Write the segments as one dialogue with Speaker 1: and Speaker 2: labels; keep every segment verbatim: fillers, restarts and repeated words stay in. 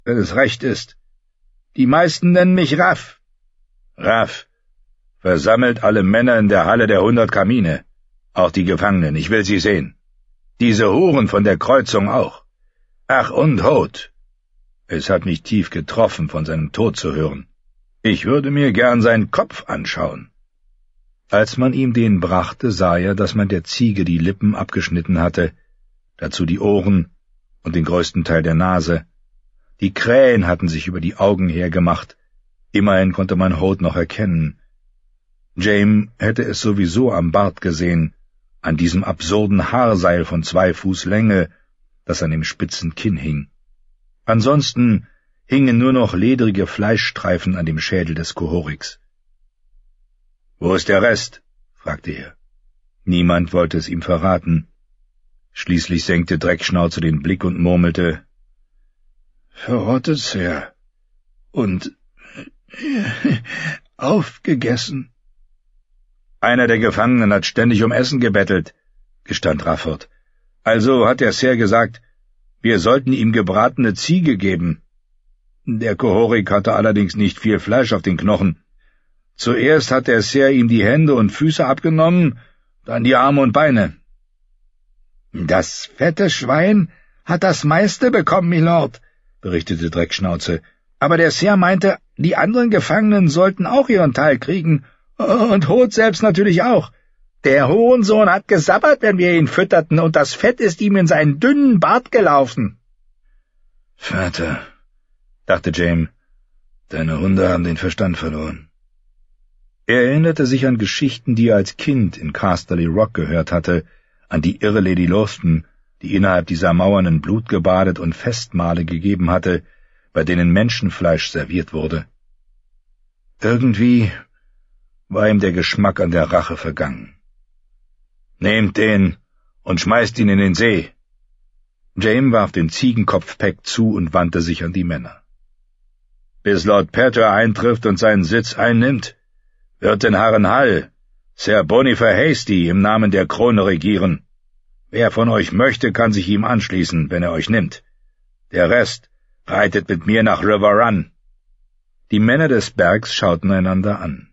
Speaker 1: wenn es recht ist. Die meisten nennen mich Raff. Raff, versammelt alle Männer in der Halle der hundert Kamine, auch die Gefangenen, ich will sie sehen. Diese Huren von der Kreuzung auch. Ach und Hot. Es hat mich tief getroffen, von seinem Tod zu hören. Ich würde mir gern seinen Kopf anschauen. Als man ihm den brachte, sah er, dass man der Ziege die Lippen abgeschnitten hatte, dazu die Ohren und den größten Teil der Nase. Die Krähen hatten sich über die Augen hergemacht, immerhin konnte man Hot noch erkennen. James hätte es sowieso am Bart gesehen, an diesem absurden Haarseil von zwei Fuß Länge, das an dem spitzen Kinn hing. Ansonsten hingen nur noch ledrige Fleischstreifen an dem Schädel des Kohorix. »Wo ist der Rest?« fragte er. Niemand wollte es ihm verraten. Schließlich senkte Dreckschnauze den Blick und murmelte, »Verrottet, Sir. Und äh, aufgegessen.« »Einer der Gefangenen hat ständig um Essen gebettelt«, gestand Rafford. »Also hat der Sir gesagt, wir sollten ihm gebratene Ziege geben. Der Kohorik hatte allerdings nicht viel Fleisch auf den Knochen. Zuerst hat der Sir ihm die Hände und Füße abgenommen, dann die Arme und Beine.« »Das fette Schwein hat das meiste bekommen, Milord«, berichtete Dreckschnauze, »aber der Sir meinte, die anderen Gefangenen sollten auch ihren Teil kriegen, und Hot selbst natürlich auch. Der Hurensohn hat gesabbert, wenn wir ihn fütterten, und das Fett ist ihm in seinen dünnen Bart gelaufen.« »Vater«, dachte James, »deine Hunde haben den Verstand verloren.« Er erinnerte sich an Geschichten, die er als Kind in Casterly Rock gehört hatte, an die irre Lady Lofton, die innerhalb dieser Mauern in Blut gebadet und Festmahle gegeben hatte, bei denen Menschenfleisch serviert wurde. Irgendwie war ihm der Geschmack an der Rache vergangen. »Nehmt den und schmeißt ihn in den See!« James warf den Ziegenkopfpack zu und wandte sich an die Männer. »Bis Lord Pater eintrifft und seinen Sitz einnimmt, wird in Harrenhal Sir Boniface Hasty im Namen der Krone regieren. Wer von euch möchte, kann sich ihm anschließen, wenn er euch nimmt. Der Rest reitet mit mir nach River Run.« Die Männer des Bergs schauten einander an.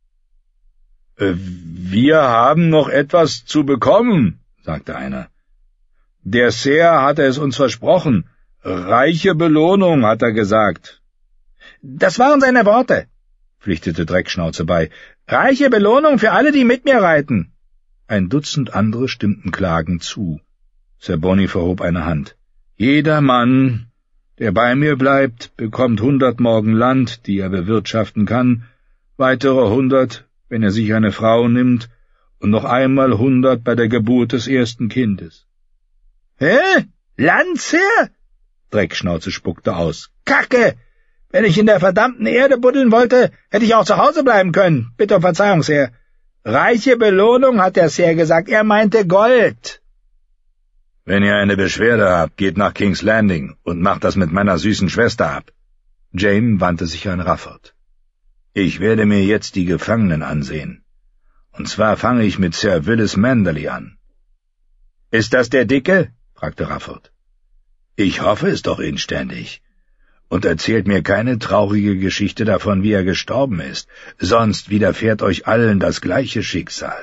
Speaker 1: »Wir haben noch etwas zu bekommen«, sagte einer. »Der Sir hatte es uns versprochen. Reiche Belohnung, hat er gesagt.« »Das waren seine Worte«, pflichtete Dreckschnauze bei. »Reiche Belohnung für alle, die mit mir reiten.« Ein Dutzend andere stimmten klagend zu. Sir Boniface hob eine Hand. »Jeder Mann, der bei mir bleibt, bekommt hundert Morgen Land, die er bewirtschaften kann, weitere hundert, wenn er sich eine Frau nimmt, und noch einmal hundert bei der Geburt des ersten Kindes.« »Hä? Land, Sir?« Dreckschnauze spuckte aus. »Kacke! Wenn ich in der verdammten Erde buddeln wollte, hätte ich auch zu Hause bleiben können. Bitte um Verzeihung, Sir. Reiche Belohnung, hat der Sir gesagt. Er meinte Gold.« »Wenn ihr eine Beschwerde habt, geht nach King's Landing und macht das mit meiner süßen Schwester ab.« James wandte sich an Rafford. »Ich werde mir jetzt die Gefangenen ansehen. Und zwar fange ich mit Sir Willis Manderly an.« »Ist das der Dicke?« fragte Rafford. »Ich hoffe es doch inständig. Und erzählt mir keine traurige Geschichte davon, wie er gestorben ist, sonst widerfährt euch allen das gleiche Schicksal.«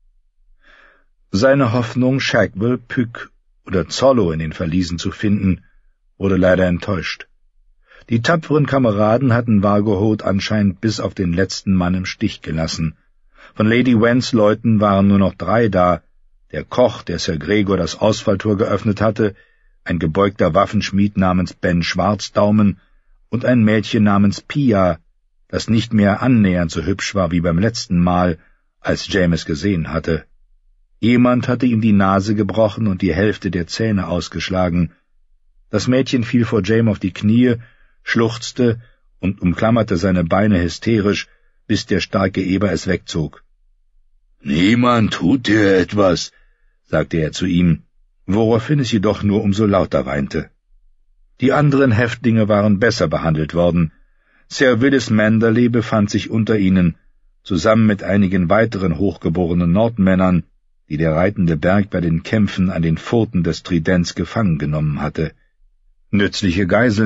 Speaker 1: Seine Hoffnung, Shackwell, Pyk oder Zollo in den Verliesen zu finden, wurde leider enttäuscht. Die tapferen Kameraden hatten Wargohot anscheinend bis auf den letzten Mann im Stich gelassen. Von Lady Wens Leuten waren nur noch drei da, der Koch, der Sir Gregor das Ausfalltor geöffnet hatte, ein gebeugter Waffenschmied namens Ben Schwarzdaumen und ein Mädchen namens Pia, das nicht mehr annähernd so hübsch war wie beim letzten Mal, als James gesehen hatte. Jemand hatte ihm die Nase gebrochen und die Hälfte der Zähne ausgeschlagen. Das Mädchen fiel vor James auf die Knie, schluchzte und umklammerte seine Beine hysterisch, bis der starke Eber es wegzog. »Niemand tut dir etwas«, sagte er zu ihm, woraufhin es jedoch nur umso lauter weinte. Die anderen Häftlinge waren besser behandelt worden. Sir Willis Manderly befand sich unter ihnen, zusammen mit einigen weiteren hochgeborenen Nordmännern, die der reitende Berg bei den Kämpfen an den Pfoten des Tridents gefangen genommen hatte. Nützliche Geiseln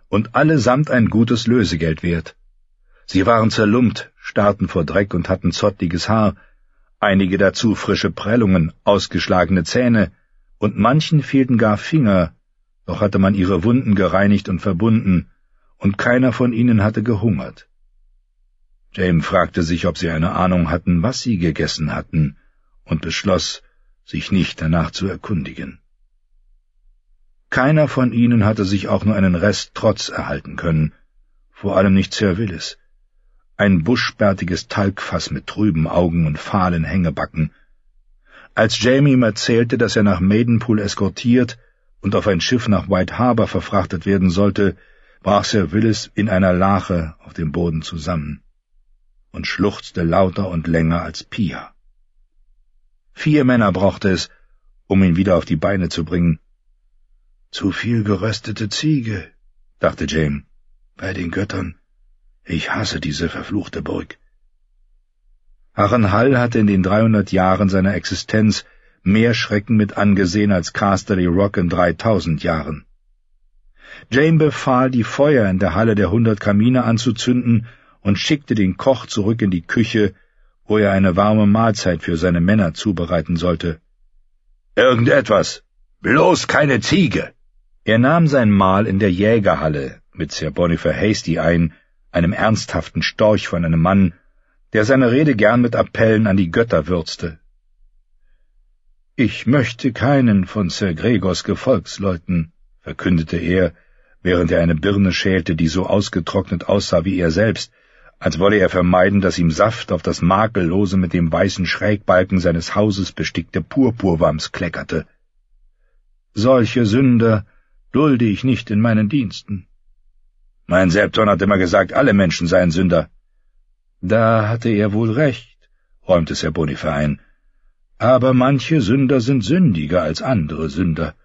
Speaker 1: und allesamt ein gutes Lösegeld wert. Sie waren zerlumpt, starrten vor Dreck und hatten zottliges Haar, einige dazu frische Prellungen, ausgeschlagene Zähne, und manchen fehlten gar Finger, doch hatte man ihre Wunden gereinigt und verbunden, und keiner von ihnen hatte gehungert. James fragte sich, ob sie eine Ahnung hatten, was sie gegessen hatten, und beschloss, sich nicht danach zu erkundigen. Keiner von ihnen hatte sich auch nur einen Rest Trotz erhalten können, vor allem nicht Sir Willis. Ein buschbärtiges Talgfass mit trüben Augen und fahlen Hängebacken. Als Jamie ihm erzählte, dass er nach Maidenpool eskortiert und auf ein Schiff nach White Harbor verfrachtet werden sollte, brach Sir Willis in einer Lache auf dem Boden zusammen und schluchzte lauter und länger als Pia. Vier Männer brauchte es, um ihn wieder auf die Beine zu bringen. »Zu viel geröstete Ziege«, dachte James, »bei den Göttern. Ich hasse diese verfluchte Burg.« Harrenhal hatte in den dreihundert Jahren seiner Existenz mehr Schrecken mit angesehen als Casterly Rock in dreitausend Jahren. James befahl, die Feuer in der Halle der hundert Kamine anzuzünden und schickte den Koch zurück in die Küche, wo er eine warme Mahlzeit für seine Männer zubereiten sollte. »Irgendetwas! Bloß keine Ziege!« Er nahm sein Mahl in der Jägerhalle mit Sir Boniface Hasty ein, einem ernsthaften Storch von einem Mann, der seine Rede gern mit Appellen an die Götter würzte. »Ich möchte keinen von Sir Gregors Gefolgsleuten«, verkündete er, während er eine Birne schälte, die so ausgetrocknet aussah wie er selbst, als wolle er vermeiden, dass ihm Saft auf das makellose mit dem weißen Schrägbalken seines Hauses bestickte Purpurwams kleckerte. »Solche Sünder dulde ich nicht in meinen Diensten.« »Mein Septon hat immer gesagt, alle Menschen seien Sünder.« »Da hatte er wohl recht«, räumte Sir Boniface ein, »aber manche Sünder sind sündiger als andere Sünder.«